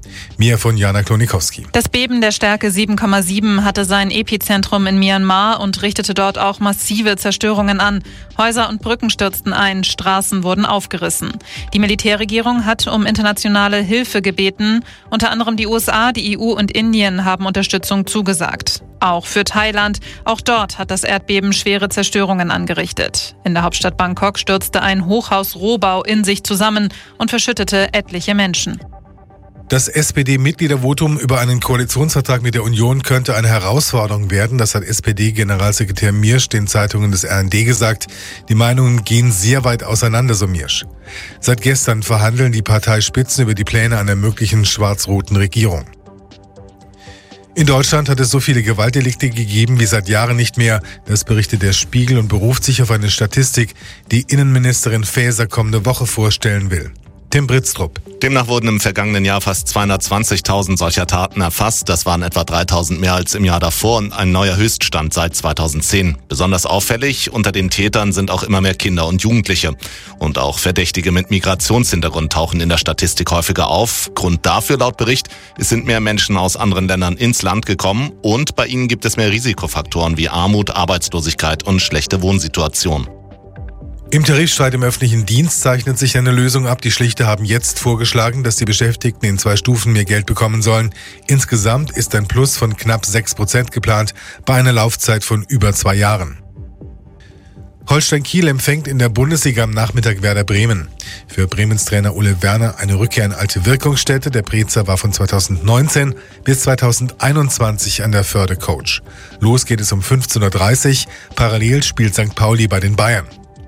Mehr von Jana Klonikowski. Das Beben der Stärke 7,7 hatte sein Epizentrum in Myanmar und richtete dort auch massive Zerstörungen an. Häuser und Brücken stürzten ein, Straßen wurden aufgerissen. Die Militärregierung hat um internationale Hilfe gebeten. Unter anderem die USA, die EU und Indien haben Unterstützung zugesagt. Auch für Thailand. Auch dort hat das Erdbeben schwere Zerstörungen angerichtet. In der Hauptstadt Bangkok stürzte ein Hochhaus-Rohbau in sich zusammen und verschüttete etliche Menschen. Das SPD-Mitgliedervotum über einen Koalitionsvertrag mit der Union könnte eine Herausforderung werden. Das hat SPD-Generalsekretär Miersch den Zeitungen des RND gesagt. Die Meinungen gehen sehr weit auseinander, so Miersch. Seit gestern verhandeln die Parteispitzen über die Pläne einer möglichen schwarz-roten Regierung. In Deutschland hat es so viele Gewaltdelikte gegeben wie seit Jahren nicht mehr. Das berichtet der Spiegel und beruft sich auf eine Statistik, die Innenministerin Faeser kommende Woche vorstellen will. Tim Britztrup. Demnach wurden im vergangenen Jahr fast 220.000 solcher Taten erfasst. Das waren etwa 3.000 mehr als im Jahr davor und ein neuer Höchststand seit 2010. Besonders auffällig, unter den Tätern sind auch immer mehr Kinder und Jugendliche. Und auch Verdächtige mit Migrationshintergrund tauchen in der Statistik häufiger auf. Grund dafür laut Bericht, es sind mehr Menschen aus anderen Ländern ins Land gekommen und bei ihnen gibt es mehr Risikofaktoren wie Armut, Arbeitslosigkeit und schlechte Wohnsituation. Im Tarifstreit im öffentlichen Dienst zeichnet sich eine Lösung ab. Die Schlichter haben jetzt vorgeschlagen, dass die Beschäftigten in 2 Stufen mehr Geld bekommen sollen. Insgesamt ist ein Plus von knapp 6% geplant, bei einer Laufzeit von über 2 Jahren. Holstein Kiel empfängt in der Bundesliga am Nachmittag Werder Bremen. Für Bremens Trainer Ole Werner eine Rückkehr in alte Wirkungsstätte. Der Brezer war von 2019 bis 2021 an der Fördercoach. Los geht es um 15.30 Uhr. Parallel spielt St. Pauli bei den Bayern.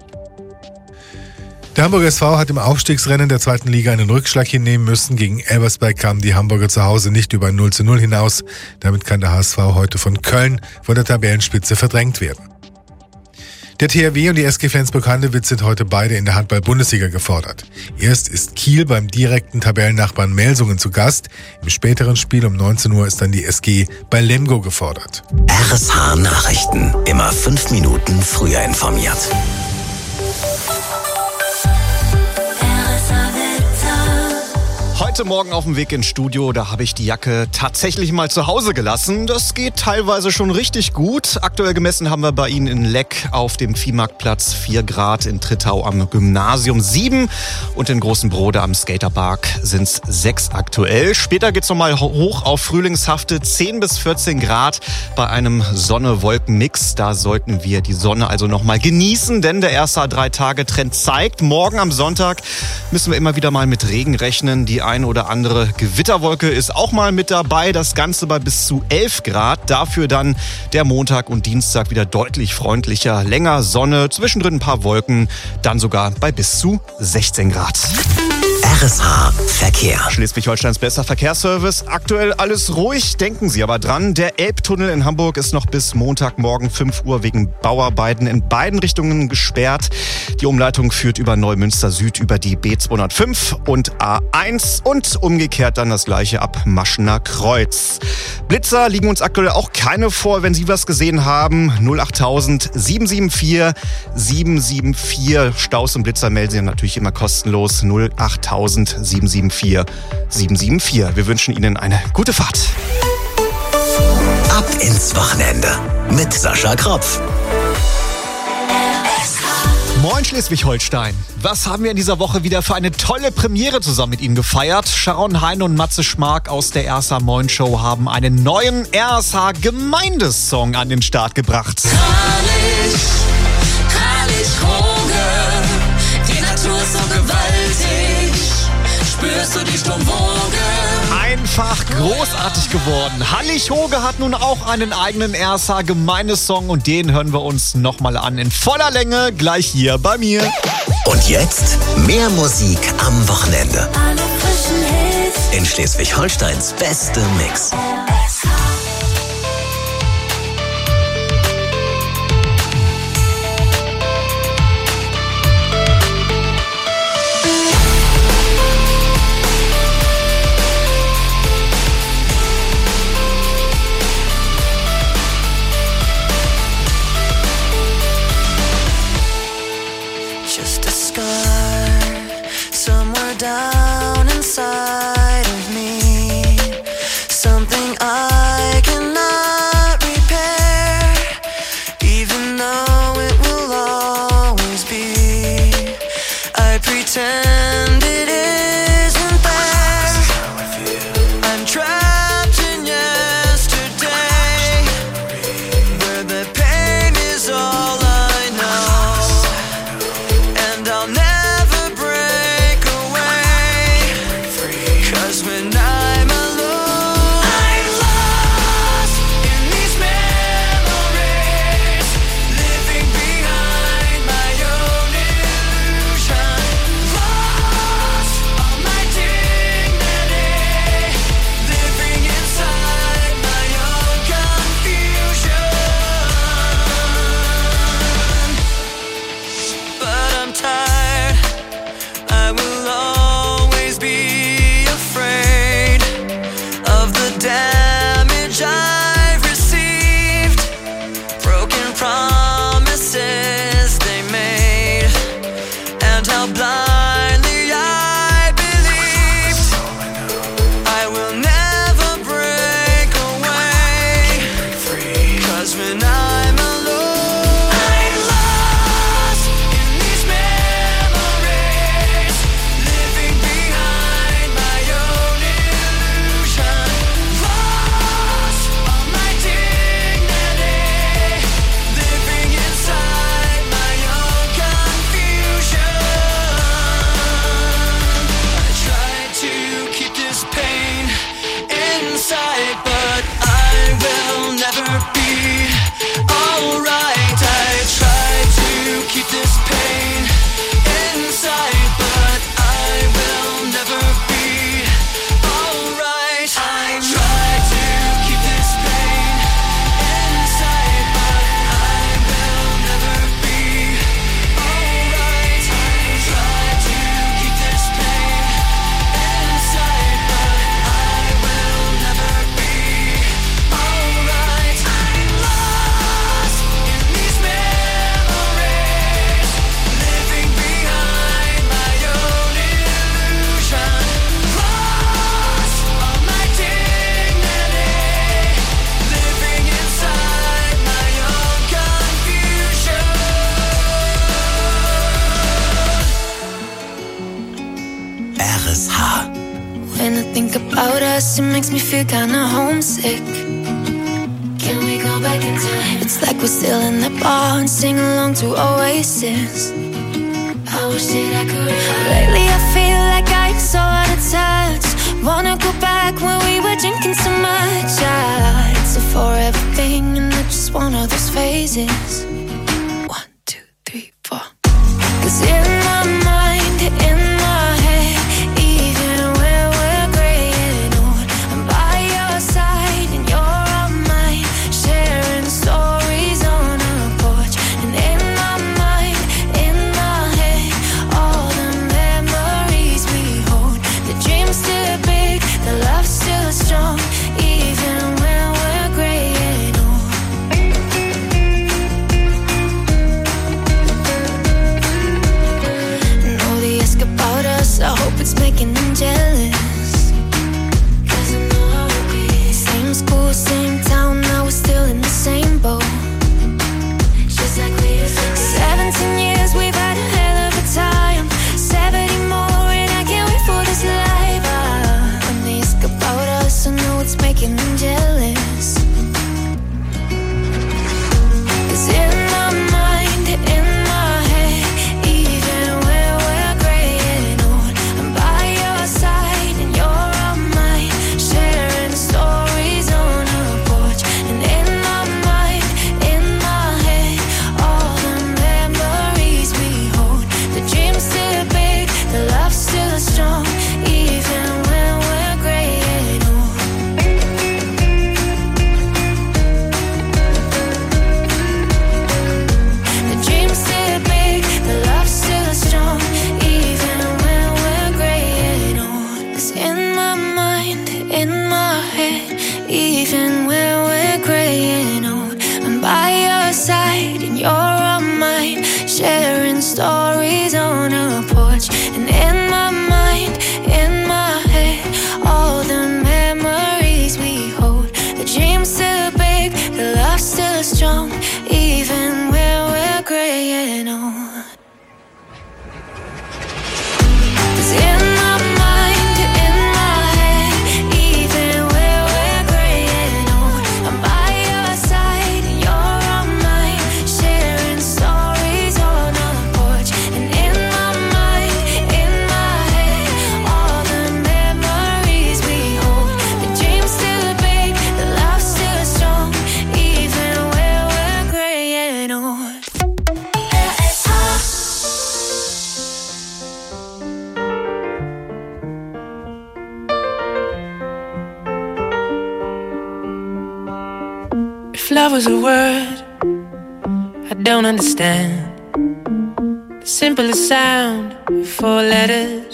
Der Hamburger SV hat im Aufstiegsrennen der 2. Liga einen Rückschlag hinnehmen müssen. Gegen Elversberg kamen die Hamburger zu Hause nicht über ein 0:0 hinaus. Damit kann der HSV heute von Köln von der Tabellenspitze verdrängt werden. Der THW und die SG Flensburg-Handewitt sind heute beide in der Handball-Bundesliga gefordert. Erst ist Kiel beim direkten Tabellennachbarn Melsungen zu Gast. Im späteren Spiel um 19 Uhr ist dann die SG bei Lemgo gefordert. RSH Nachrichten. Immer 5 Minuten früher informiert. Heute Morgen auf dem Weg ins Studio, da habe ich die Jacke tatsächlich mal zu Hause gelassen. Das geht teilweise schon richtig gut. Aktuell gemessen haben wir bei Ihnen in Leck auf dem Viehmarktplatz 4 Grad, in Trittau am Gymnasium 7 und in Großen Brode am Skaterpark sind es 6 aktuell. Später geht's nochmal hoch auf frühlingshafte 10 bis 14 Grad bei einem Sonne-Wolken-Mix. Da sollten wir die Sonne also nochmal genießen, denn der erste 3-Tage-Trend zeigt, morgen am Sonntag müssen wir immer wieder mal mit Regen rechnen. Die ein oder andere Gewitterwolke ist auch mal mit dabei. Das Ganze bei bis zu 11 Grad. Dafür dann der Montag und Dienstag wieder deutlich freundlicher. Länger Sonne, zwischendrin ein paar Wolken. Dann sogar bei bis zu 16 Grad. RSH Verkehr. Schleswig-Holsteins bester Verkehrsservice. Aktuell alles ruhig, denken Sie aber dran. Der Elbtunnel in Hamburg ist noch bis Montagmorgen 5 Uhr wegen Bauarbeiten in beiden Richtungen gesperrt. Die Umleitung führt über Neumünster Süd über die B205 und A1 und umgekehrt dann das gleiche ab Maschener Kreuz. Blitzer liegen uns aktuell auch keine vor, wenn Sie was gesehen haben. 08000 774 774. Staus und Blitzer melden Sie natürlich immer kostenlos. 08000 774 774. Wir wünschen Ihnen eine gute Fahrt. Ab ins Wochenende mit Sascha Kropf. Moin Schleswig-Holstein. Was haben wir in dieser Woche wieder für eine tolle Premiere zusammen mit Ihnen gefeiert? Sharon Hein und Matze Schmark aus der RSH Moin Show haben einen neuen RSH Gemeindesong an den Start gebracht. Herrlich Hoge, die Natur ist so gewaltig, spürst du die Sturmwoge? Einfach großartig geworden. Hallig Hoge hat nun auch einen eigenen RSH Gemeindesong und den hören wir uns nochmal an in voller Länge gleich hier bei mir. Und jetzt mehr Musik am Wochenende. In Schleswig-Holsteins beste Mix. Just a scar somewhere down inside of me. about us, it makes me feel kinda homesick. Can we go back in time? It's like we're still in the bar and sing along to Oasis. I wish that I could. Lately I feel like I'm so out of touch. Wanna go back when we were drinking so much. It's a forever thing and not just one of those phases. 1, 2, 3, 4. 'Cause in my mind, in my head, even when we're gray and old, I'm by your side and you're on mine, sharing stories on a porch. And in my mind, in my head, all the memories we hold. The dream's still big, the love's still strong, even when we're gray and old. Know they ask about us, I hope it's making them jealous. 'Cause I know how it is. Same school, same town, now we're still in the same boat. Just like we used to be. 17 years, we've had a hell of a time. 70 more and I can't wait for this life. When they ask about us, I know it's making them jealous. 'Cause in my mind, in my head, even when we're gray and old, I'm by your side and you're on mine, sharing stories on a porch. And in my mind, in my head, all the memories we hold. The dream's still big, the love's still strong, even when we're gray and old. The dream's still big, the love's still strong, even when we're gray and old. 'Cause in my mind, in my head, even when we're gray and old, I'm by your side and you're on mine, sharing stories on a porch. And in my mind, in my head, all the memories we hold. The dream's still big, the love's still strong, even when we're gray and old. 'Cause in my mind, in my head, even when we're gray and old, I'm by your side and you're on mine, sharing stories on a porch. And in my mind, in my head, all the memories we hold. The dream's still big, the love's still strong, even when we're gray and old. If love was a word I don't understand, the simplest sound of 4 letters.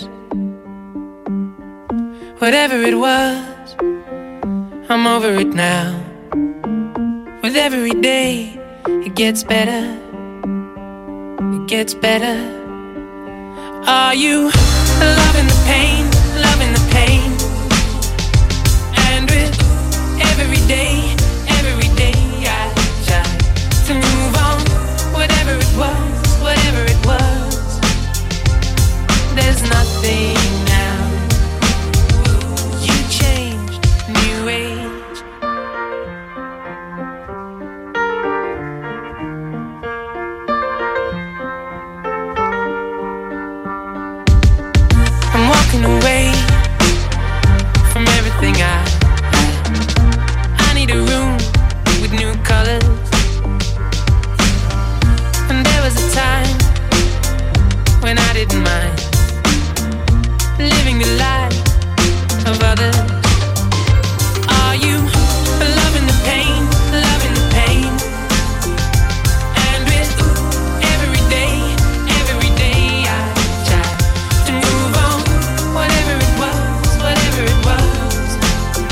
Whatever it was, I'm over it now. With every day, it gets better. It gets better. Are you loving the pain, loving the pain? And with every day